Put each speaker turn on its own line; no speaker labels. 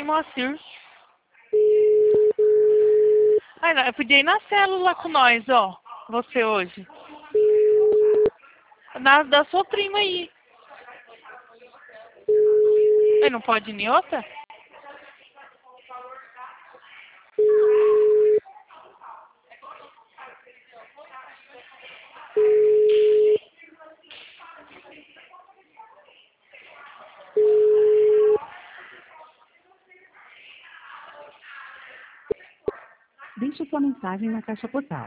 em Moacir. Ai, não, eu podia ir na célula com nós, ó. Você hoje. Da sua prima aí. Ele não pode ir em outra?
Deixe sua mensagem na caixa postal.